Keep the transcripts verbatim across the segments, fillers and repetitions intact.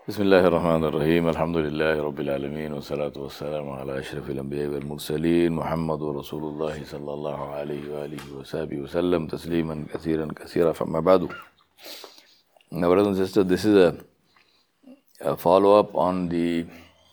بسم الله الرحمن الرحيم الحمد لله رب العالمين والصلاة والسلام على أشرف الأنبياء والمرسلين محمد رسول الله صلى الله عليه وآله وصحبه وسلم تسليما كثيرا كثيرا فما بعد. Now, brothers and sisters, this is a, a follow-up on the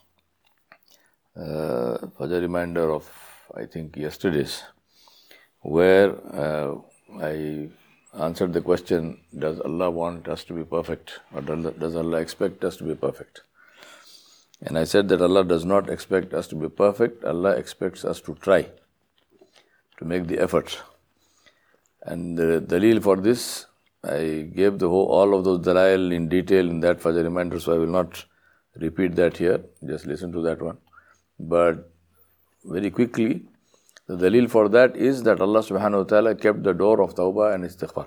uh, Fajr reminder of, I think, yesterday's, where uh, I answered the question, does Allah want us to be perfect, or does Allah expect us to be perfect? And I said that Allah does not expect us to be perfect. Allah expects us to try, to make the effort. And the dalil for this, I gave the whole, all of those dalail in detail in that Fajr reminder, so I will not repeat that here. Just listen to that one. But very quickly, the dalil for that is that Allah subhanahu wa ta'ala kept the door of tawbah and istighfar.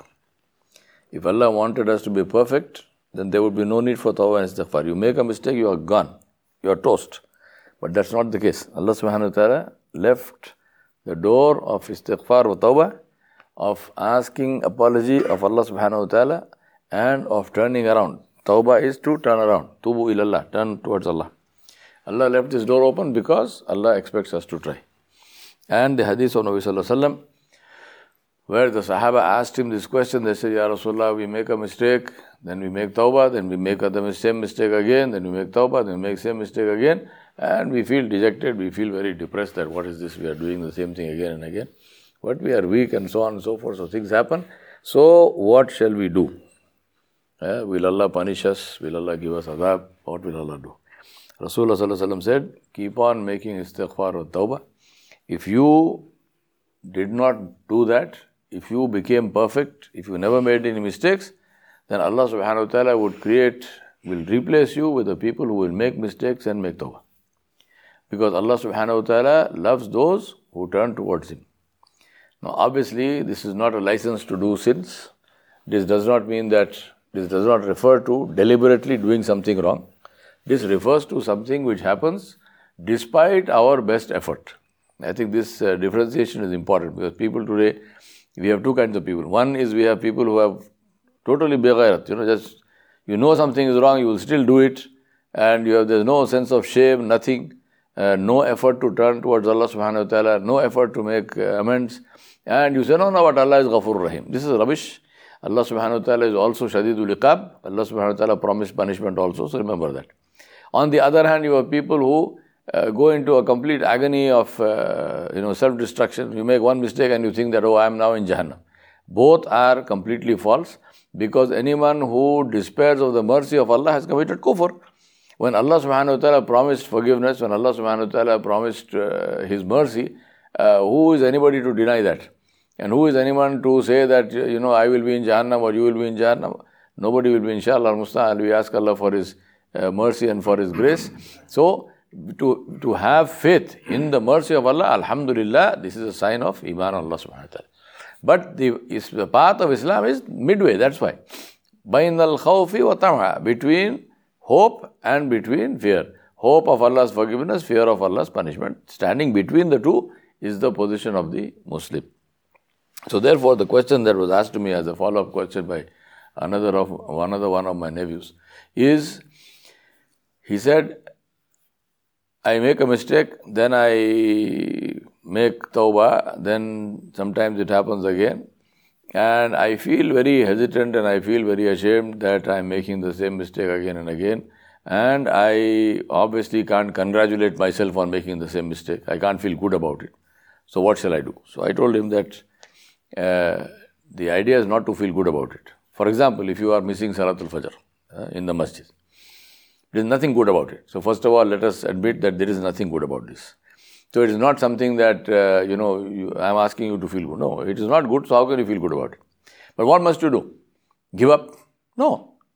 If Allah wanted us to be perfect, then there would be no need for tawbah and istighfar. You make a mistake, you are gone. You are toast. But that's not the case. Allah subhanahu wa ta'ala left the door of istighfar wa tawbah, of asking apology of Allah subhanahu wa ta'ala, and of turning around. Tawbah is to turn around. Tubu ilallah, turn towards Allah. Allah left this door open because Allah expects us to try. And the hadith of Nabi Sallallahu Alaihi Wasallam, where the Sahaba asked him this question, they said, Ya Rasulullah, we make a mistake, then we make tawbah, then we make the same mistake again, then we make tawbah, then we make same mistake again, and we feel dejected, we feel very depressed that what is this, we are doing the same thing again and again. But we are weak and so on and so forth, so things happen. So what shall we do? Eh, will Allah punish us? Will Allah give us adab? What will Allah do? Rasulullah Sallallahu Alaihi Wasallam said, keep on making istighfar or tawbah. If you did not do that, if you became perfect, if you never made any mistakes, then Allah subhanahu wa ta'ala would create, will replace you with the people who will make mistakes and make tawbah. Because Allah subhanahu wa ta'ala loves those who turn towards Him. Now obviously this is not a license to do sins. This does not mean that, this does not refer to deliberately doing something wrong. This refers to something which happens despite our best effort. I think this uh, differentiation is important because people today, we have two kinds of people. One is we have people who have totally beghairat, you know, just, you know something is wrong, you will still do it, and you have, there's no sense of shame, nothing, uh, no effort to turn towards Allah subhanahu wa ta'ala, no effort to make uh, amends, and you say, no, no, but Allah is Ghafur Rahim. This is rubbish. Allah subhanahu wa ta'ala is also Shadidul Iqab. Allah subhanahu wa ta'ala promised punishment also, so remember that. On the other hand, you have people who Uh, go into a complete agony of uh, you know self-destruction. You make one mistake and you think that, oh, I am now in Jahannam. Both are completely false, because anyone who despairs of the mercy of Allah has committed kufr. When Allah subhanahu wa ta'ala promised forgiveness, when Allah subhanahu wa ta'ala promised uh, His mercy, uh, who is anybody to deny that? And who is anyone to say that, you know, I will be in Jahannam or you will be in Jahannam? Nobody will be, inshallah, musta'an. We ask Allah for His uh, mercy and for His grace. So, To, to have faith in the mercy of Allah, alhamdulillah, this is a sign of Iman on Allah subhanahu wa ta'ala. But the, is, the path of Islam is midway, that's why. Bain al-khawfi wa tam'a, between hope and between fear. Hope of Allah's forgiveness, fear of Allah's punishment. Standing between the two is the position of the Muslim. So therefore, the question that was asked to me as a follow-up question by another of another one of my nephews is, he said, I make a mistake, then I make tawbah, then sometimes it happens again, and I feel very hesitant and I feel very ashamed that I am making the same mistake again and again, and I obviously can't congratulate myself on making the same mistake. I can't feel good about it. So what shall I do? So I told him that uh, the idea is not to feel good about it. For example, if you are missing Salatul Fajr uh, in the masjid, there is nothing good about it. So first of all, let us admit that there is nothing good about this. So it is not something that, uh, you know, you, I am asking you to feel good. No, it is not good, so how can you feel good about it? But what must you do? Give up? No.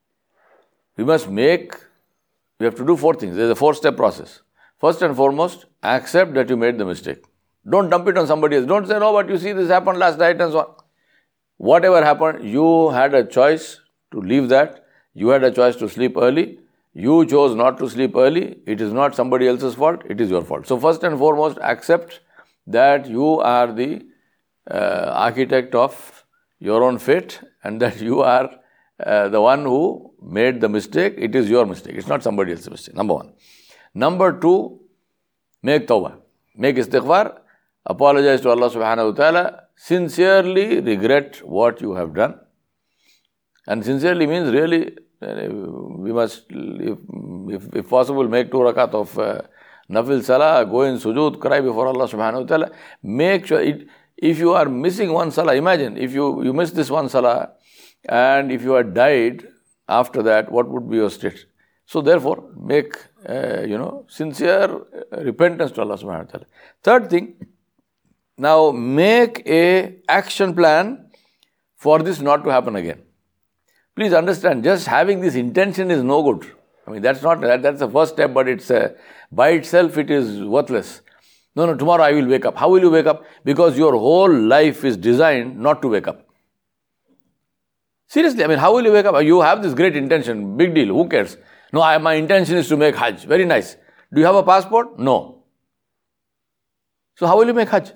We must make, we have to do four things. There is a four-step process. First and foremost, accept that you made the mistake. Don't dump it on somebody else. Don't say, no, but you see, this happened last night and so on. Whatever happened, you had a choice to leave that. You had a choice to sleep early. You chose not to sleep early. It is not somebody else's fault. It is your fault. So first and foremost, accept that you are the uh, architect of your own fate, and that you are uh, the one who made the mistake, it is your mistake. It's not somebody else's mistake. Number one. Number two, make tawbah. Make istighfar. Apologize to Allah subhanahu wa ta'ala. Sincerely regret what you have done. And sincerely means really, we must, if, if, if possible, make two rakat of uh, nafil salah, go in sujood, cry before Allah subhanahu wa ta'ala. Make sure, it, if you are missing one salah, imagine, if you, you miss this one salah, and if you had died after that, what would be your state? So therefore, make, uh, you know, sincere repentance to Allah subhanahu wa ta'ala. Third thing, now make a action plan for this not to happen again. Please understand, just having this intention is no good. I mean, that's not, that, that's the first step, but it's, uh, by itself it is worthless. No, no, tomorrow I will wake up. How will you wake up? Because your whole life is designed not to wake up. Seriously, I mean, how will you wake up? You have this great intention, big deal, who cares? No, I, my intention is to make Hajj. Very nice. Do you have a passport? No. So how will you make Hajj?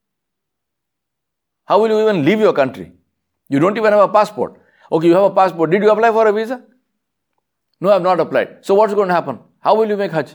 How will you even leave your country? You don't even have a passport. Okay, you have a passport. Did you apply for a visa? No, I have not applied. So what's going to happen? How will you make Hajj?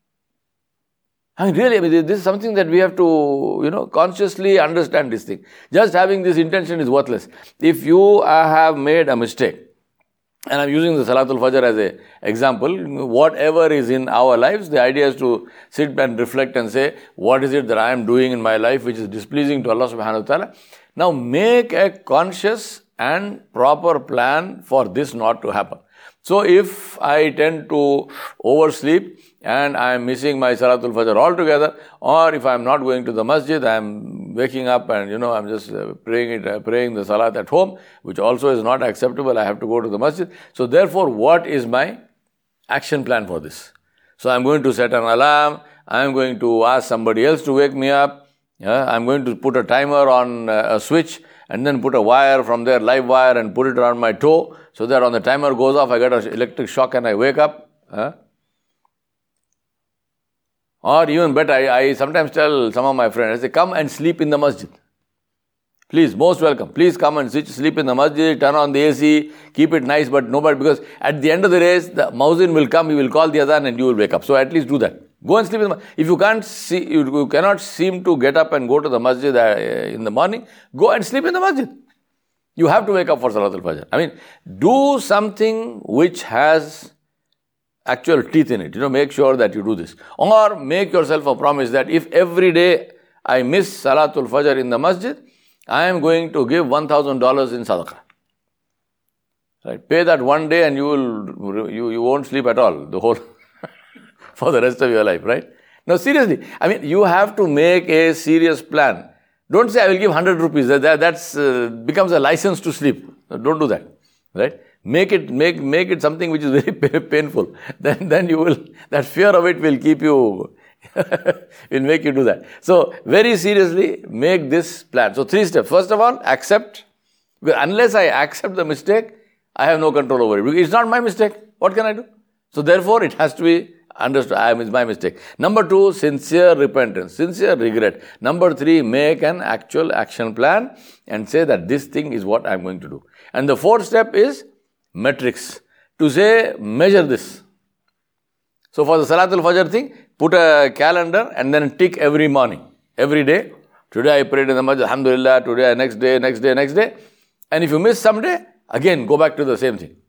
I mean, really, I mean, this is something that we have to, you know, consciously understand this thing. Just having this intention is worthless. If you uh, have made a mistake, and I'm using the Salatul Fajr as an example, whatever is in our lives, the idea is to sit and reflect and say, what is it that I am doing in my life which is displeasing to Allah subhanahu wa ta'ala? Now make a conscious and proper plan for this not to happen. So if I tend to oversleep and I am missing my Salatul Fajr altogether, or if I am not going to the masjid, I am waking up and, you know, I am just uh, praying it, uh, praying the Salat at home, which also is not acceptable. I have to go to the masjid. So therefore, what is my action plan for this? So I am going to set an alarm. I am going to ask somebody else to wake me up. Yeah? I am going to put a timer on uh, a switch and then put a wire from there, live wire, and put it around my toe, so that on the timer goes off, I get an electric shock and I wake up. Huh? Or even better, I, I sometimes tell some of my friends, I say, come and sleep in the masjid. Please, most welcome. Please come and sleep in the masjid, turn on the A C, keep it nice, but nobody, because at the end of the race, the muezzin will come, he will call the adhan and you will wake up. So at least do that. Go and sleep in the masjid. If you can't see, you, you cannot seem to get up and go to the masjid uh, in the morning, go and sleep in the masjid. You have to wake up for Salatul Fajr. I mean, do something which has actual teeth in it. You know, make sure that you do this. Or make yourself a promise that if every day I miss Salatul Fajr in the masjid, I am going to give one thousand dollars in sadaqah. Right? Pay that one day and you will, you, you won't sleep at all, the whole, for the rest of your life, right? Now seriously, I mean, you have to make a serious plan. Don't say, I will give one hundred rupees. That that's, uh, becomes a license to sleep. Don't do that, right? Make it, make, make it something which is very painful. Then, then you will, that fear of it will keep you, will make you do that. So, very seriously, make this plan. So, three steps. First of all, accept. Because unless I accept the mistake, I have no control over it. Because it's not my mistake. What can I do? So, therefore, it has to be understood. I am, it's my mistake. Number two, sincere repentance, sincere regret. Number three, make an actual action plan and say that this thing is what I am going to do. And the fourth step is metrics. To say, measure this. So for the Salatul Fajr thing, put a calendar and then tick every morning, every day. Today I prayed in the masjid, alhamdulillah, today, next day, next day, next day. And if you miss some day, again go back to the same thing.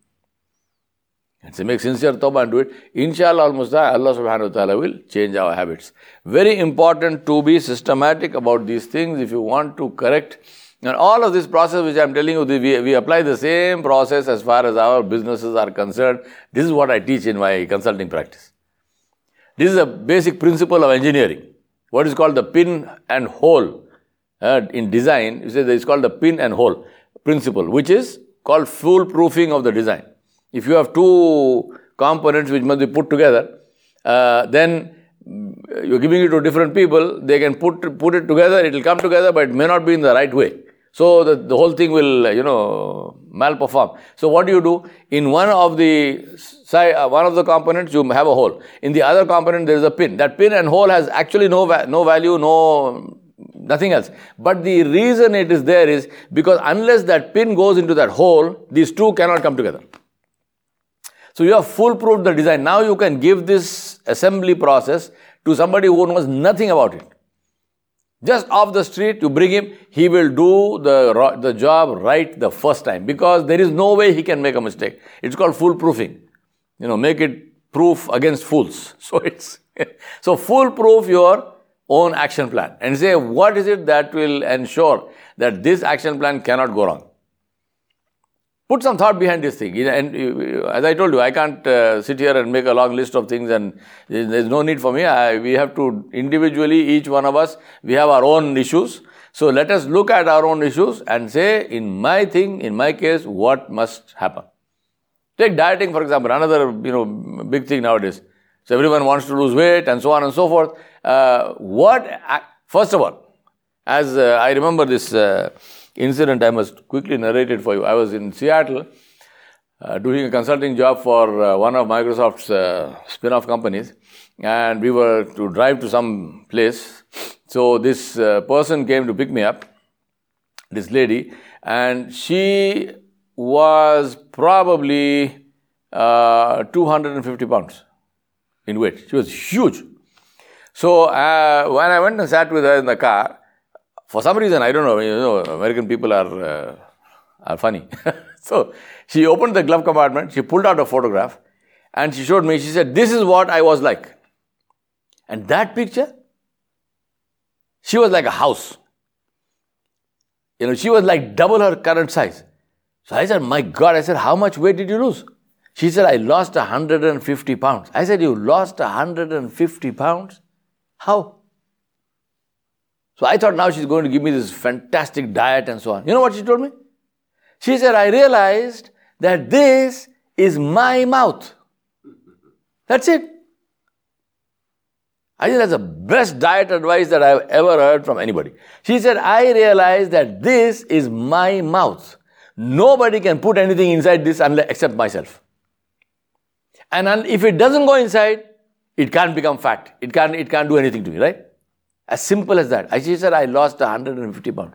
And say, make sincere tawbah and do it. Inshallah, Allah subhanahu wa ta'ala will change our habits. Very important to be systematic about these things if you want to correct. And all of this process which I am telling you, we, we apply the same process as far as our businesses are concerned. This is what I teach in my consulting practice. This is a basic principle of engineering. What is called the pin and hole. Uh, in design, you say it's called the pin and hole principle, which is called foolproofing of the design. If you have two components which must be put together, uh, then you're giving it to different people, they can put put it together, it will come together, but it may not be in the right way. So the, the whole thing will, you know, malperform. So what do you do? In one of the side, uh, one of the components, you have a hole. In the other component, there is a pin. That pin and hole has actually no va- no value, no nothing else. But the reason it is there is because unless that pin goes into that hole, these two cannot come together. So you have foolproof the design. Now you can give this assembly process to somebody who knows nothing about it. Just off the street, you bring him, he will do the, the job right the first time because there is no way he can make a mistake. It's called foolproofing. You know, make it proof against fools. So it's so foolproof your own action plan and say what is it that will ensure that this action plan cannot go wrong. Put some thought behind this thing. And as I told you, I can't uh, sit here and make a long list of things and there's no need for me. I, we have to individually, each one of us, we have our own issues. So let us look at our own issues and say, in my thing, in my case, what must happen. Take dieting, for example, another you know big thing nowadays. So everyone wants to lose weight and so on and so forth. Uh, what, first of all, as uh, I remember this uh, incident, I must quickly narrate it for you. I was in Seattle uh, doing a consulting job for uh, one of Microsoft's uh, spin-off companies, and we were to drive to some place. So this uh, person came to pick me up, this lady, and she was probably uh, two hundred fifty pounds in weight. She was huge. So uh, when I went and sat with her in the car, for some reason, I don't know, you know, American people are uh, are funny. So she opened the glove compartment, she pulled out a photograph, and she showed me, she said, this is what I was like. And that picture, she was like a house. You know, she was like double her current size. So I said, my God, I said, how much weight did you lose? She said, I lost one hundred fifty pounds. I said, you lost one hundred fifty pounds? How? So I thought now she's going to give me this fantastic diet and so on. You know what she told me? She said, I realized that this is my mouth. That's it. I think that's the best diet advice that I've ever heard from anybody. She said, I realized that this is my mouth. Nobody can put anything inside this unless, except myself. And if it doesn't go inside, it can't become fat. It can't, it can't do anything to me, right? As simple as that. She said, I lost one hundred fifty pounds.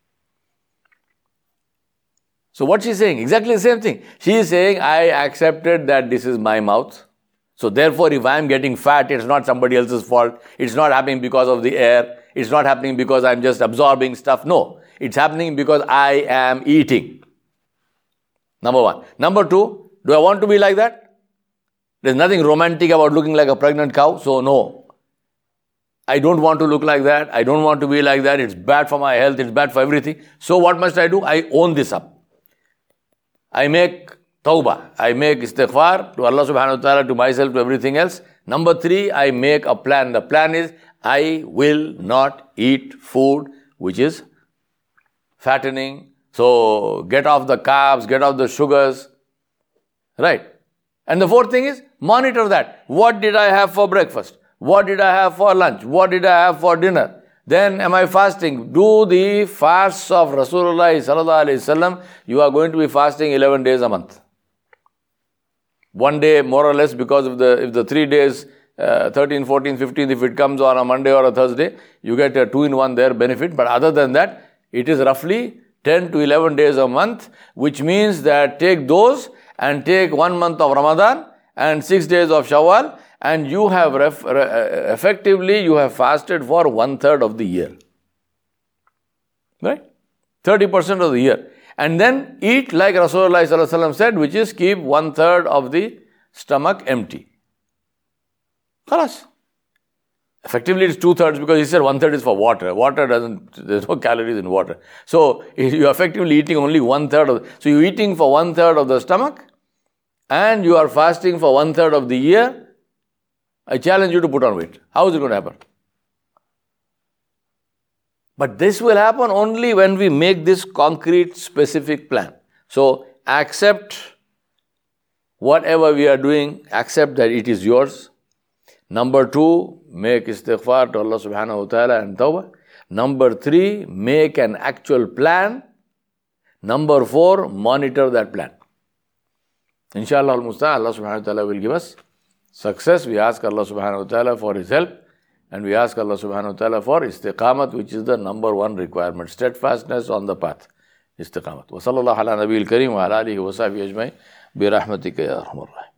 So what she's saying? Exactly the same thing. She is saying, I accepted that this is my mouth. So therefore, if I am getting fat, it's not somebody else's fault. It's not happening because of the air. It's not happening because I'm just absorbing stuff. No. It's happening because I am eating. Number one. Number two, do I want to be like that? There's nothing romantic about looking like a pregnant cow. So no. I don't want to look like that. I don't want to be like that. It's bad for my health. It's bad for everything. So what must I do? I own this up. I make tawbah. I make istighfar to Allah subhanahu wa ta'ala, to myself, to everything else. Number three, I make a plan. The plan is, I will not eat food which is fattening. So get off the carbs, get off the sugars. Right? And the fourth thing is, monitor that. What did I have for breakfast? What did I have for lunch? What did I have for dinner? Then am I fasting? Do the fasts of Rasulullah sallallahu alaihi wasallam. You are going to be fasting eleven days a month. One day more or less, because of the if the three days, uh, thirteen, fourteen, fifteen, if it comes on a Monday or a Thursday, you get a two-in-one there benefit. But other than that, it is roughly ten to eleven days a month, which means that take those and take one month of Ramadan and six days of Shawwal, and you have ref, re, effectively you have fasted for one third of the year. Right? thirty percent of the year. And then eat like Rasulullah sallallahu alaihi wasallam said, which is keep one third of the stomach empty. Khalas. Effectively it's two thirds, because he said one third is for water. Water doesn't, there's no calories in water. So you're effectively eating only one third of, so you're eating for one third of the stomach, and you are fasting for one third of the year. I challenge you to put on weight. How is it going to happen? But this will happen only when we make this concrete, specific plan. So accept whatever we are doing, accept that it is yours. Number two, make istighfar to Allah subhanahu wa ta'ala and tawbah. Number three, make an actual plan. Number four, monitor that plan. Inshallah al-Musta'an, Allah subhanahu wa ta'ala will give us success. We ask Allah subhanahu wa ta'ala for His help And we ask Allah subhanahu wa ta'ala for istiqamat, which is the number one requirement. Steadfastness on the path. Istiqamat. Wa sallallahu ala nabiyil kareem wa ala alihi wa sahbihi ajma'in bi rahmatika ya arhamar rahim.